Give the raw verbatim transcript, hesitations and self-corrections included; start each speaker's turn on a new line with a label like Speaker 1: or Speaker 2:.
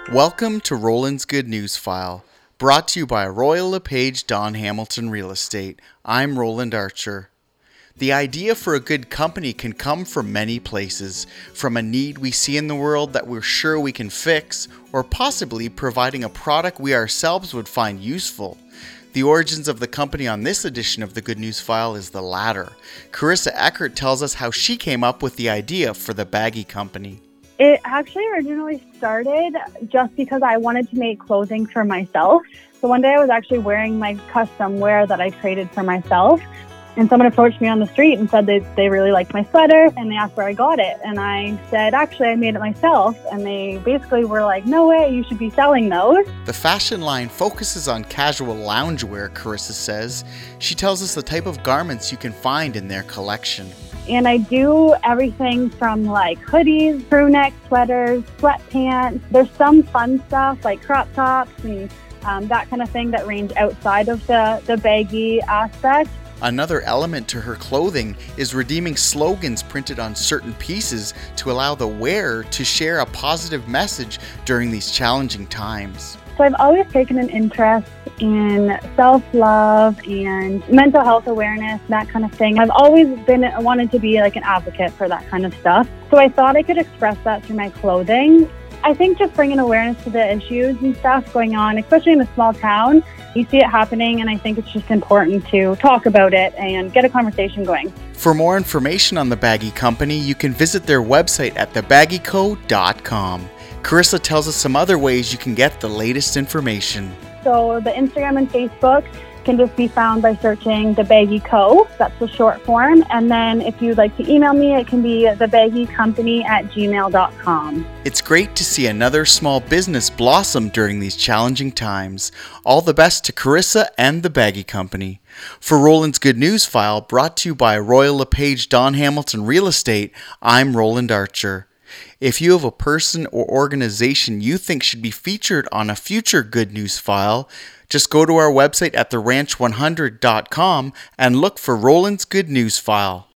Speaker 1: Welcome to Roland's Good News File, brought to you by Royal LePage Don Hamilton Real Estate. I'm Roland Archer. The idea for a good company can come from many places, from a need we see in the world that we're sure we can fix, or possibly providing a product we ourselves would find useful. The origins of the company on this edition of the Good News File is the latter. Carissa Eckert tells us how she came up with the idea for the Baggy Company.
Speaker 2: It actually originally started just because I wanted to make clothing for myself. So one day I was actually wearing my custom wear that I created for myself. And someone approached me on the street and said they, they really liked my sweater and they asked where I got it. And I said, actually, I made it myself. And they basically were like, no way, you should be selling those.
Speaker 1: The fashion line focuses on casual loungewear, Carissa says. She tells us the type of garments you can find in their collection.
Speaker 2: And I do everything from like hoodies, crew neck sweaters, sweatpants. There's some fun stuff like crop tops and um, that kind of thing that range outside of the, the baggy aspect.
Speaker 1: Another element to her clothing is redeeming slogans printed on certain pieces to allow the wearer to share a positive message during these challenging times.
Speaker 2: So I've always taken an interest in self-love and mental health awareness, that kind of thing. I've always been wanted to be like an advocate for that kind of stuff. So I thought I could express that through my clothing. I think just bringing awareness to the issues and stuff going on, especially in a small town, you see it happening, and I think it's just important to talk about it and get a conversation going.
Speaker 1: For more information on the Baggy Company, you can visit their website at the baggy co dot com. Carissa tells us some other ways you can get the latest information.
Speaker 2: So the Instagram and Facebook can just be found by searching The Baggy Co. That's the short form. And then if you'd like to email me, it can be thebaggycompany at gmail dot com.
Speaker 1: It's great to see another small business blossom during these challenging times. All the best to Carissa and The Baggy Company. For Roland's Good News File, brought to you by Royal LePage Don Hamilton Real Estate, I'm Roland Archer. If you have a person or organization you think should be featured on a future Good News File, just go to our website at the ranch one hundred dot com and look for Roland's Good News File.